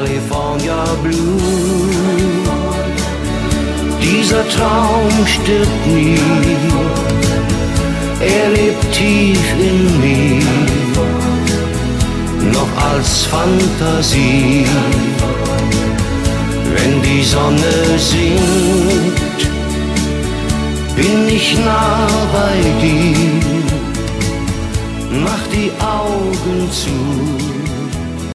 California Blue. Dieser Traum stirbt nie, er lebt tief in mir, noch als Fantasie. Wenn die Sonne sinkt, bin ich nah bei dir. Mach die Augen zu.